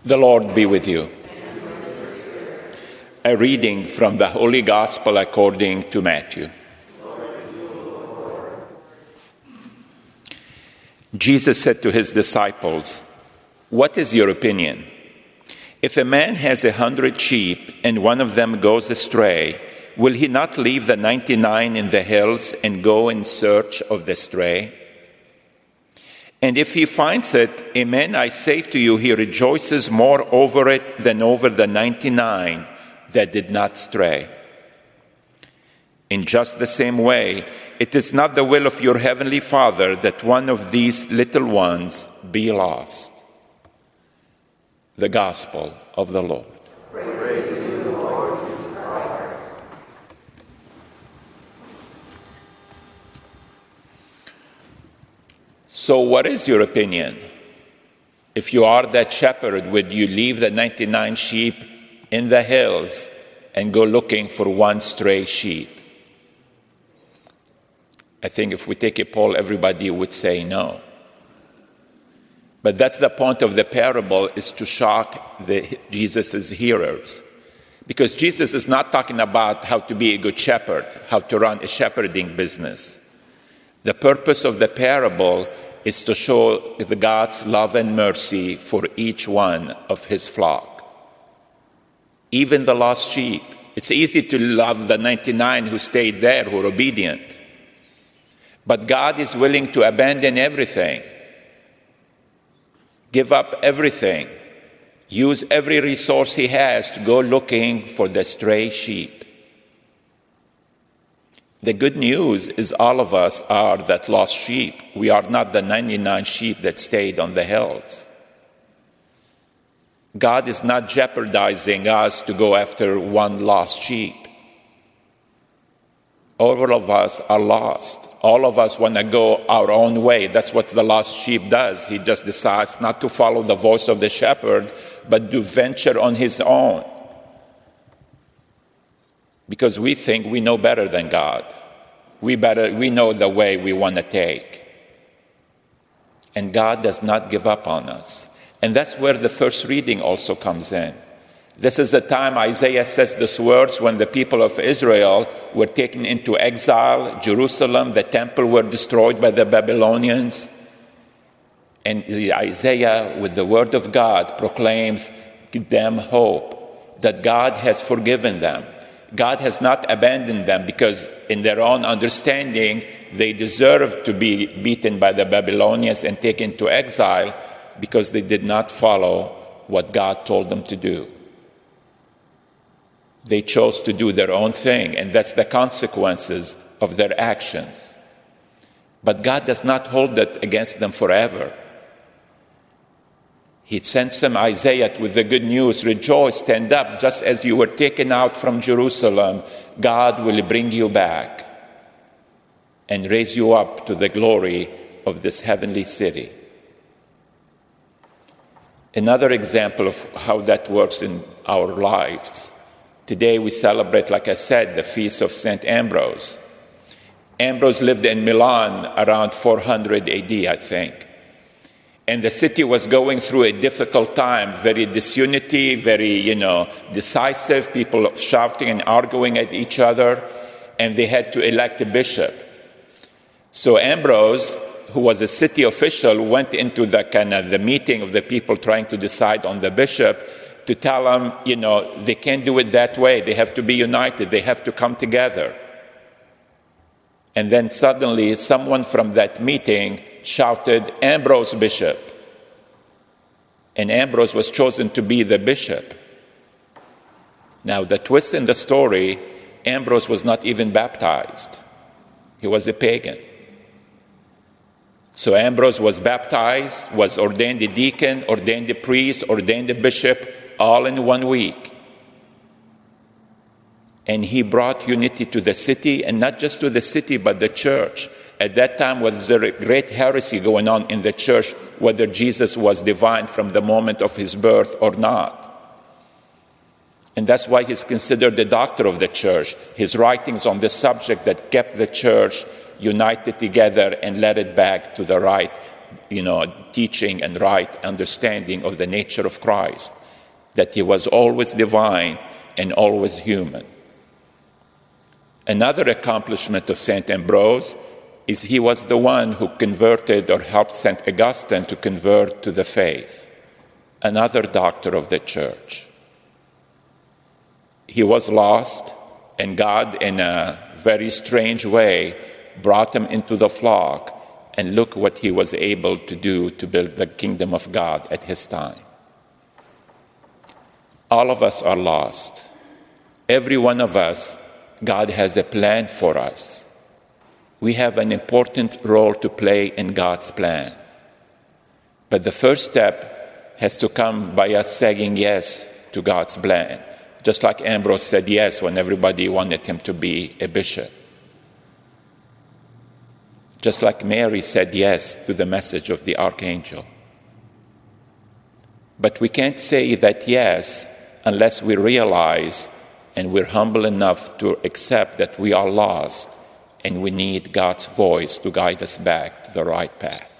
The Lord be with you. A reading from the Holy Gospel according to Matthew. Jesus said to his disciples, "What is your opinion? If a man has 100 sheep and one of them goes astray, will he not leave the 99 in the hills and go in search of the stray? And if he finds it, amen, I say to you, he rejoices more over it than over the 99 that did not stray. In just the same way, it is not the will of your heavenly Father that one of these little ones be lost." The Gospel of the Lord. Praise to you, Lord Jesus Christ. So what is your opinion? If you are that shepherd, would you leave the 99 sheep in the hills and go looking for one stray sheep? I think if we take a poll, everybody would say no. But that's the point of the parable, is to shock Jesus' hearers. Because Jesus is not talking about how to be a good shepherd, how to run a shepherding business. The purpose of the parable is to show God's love and mercy for each one of his flock. Even the lost sheep. It's easy to love the 99 who stayed there, who are obedient. But God is willing to abandon everything, give up everything, use every resource he has to go looking for the stray sheep. The good news is all of us are that lost sheep. We are not the 99 sheep that stayed on the hills. God is not jeopardizing us to go after one lost sheep. All of us are lost. All of us want to go our own way. That's what the lost sheep does. He just decides not to follow the voice of the shepherd, but to venture on his own. Because we think we know better than God. We know the way we want to take. And God does not give up on us. And that's where the first reading also comes in. This is the time Isaiah says these words when the people of Israel were taken into exile. Jerusalem, the temple, were destroyed by the Babylonians. And Isaiah, with the word of God, proclaims to them hope that God has forgiven them. God has not abandoned them because in their own understanding, they deserved to be beaten by the Babylonians and taken to exile because they did not follow what God told them to do. They chose to do their own thing, and that's the consequences of their actions. But God does not hold that against them forever. He sends them Isaiah with the good news, rejoice, stand up, just as you were taken out from Jerusalem, God will bring you back and raise you up to the glory of this heavenly city. Another example of how that works in our lives. Today we celebrate, like I said, the feast of St. Ambrose. Ambrose lived in Milan around 400 AD, I think. And the city was going through a difficult time, very disunity, very, decisive, people shouting and arguing at each other, and they had to elect a bishop. So Ambrose, who was a city official, went into the meeting of the people trying to decide on the bishop to tell them, they can't do it that way. They have to be united. They have to come together. And then suddenly someone from that meeting shouted, "Ambrose bishop." And Ambrose was chosen to be the bishop. Now, the twist in the story, Ambrose was not even baptized. He was a pagan. So Ambrose was baptized, was ordained a deacon, ordained a priest, ordained a bishop, all in 1 week. And he brought unity to the city, and not just to the city, but the church. At that time, was there a great heresy going on in the church, whether Jesus was divine from the moment of his birth or not. And that's why he's considered the doctor of the church. His writings on this subject that kept the church united together and led it back to the right teaching and right understanding of the nature of Christ, that he was always divine and always human. Another accomplishment of St. Ambrose is he was the one who converted or helped St. Augustine to convert to the faith, another doctor of the church. He was lost, and God, in a very strange way, brought him into the flock, and look what he was able to do to build the kingdom of God at his time. All of us are lost. Every one of us, God has a plan for us. We have an important role to play in God's plan. But the first step has to come by us saying yes to God's plan, just like Ambrose said yes when everybody wanted him to be a bishop. Just like Mary said yes to the message of the archangel. But we can't say that yes unless we realize and we're humble enough to accept that we are lost and we need God's voice to guide us back to the right path.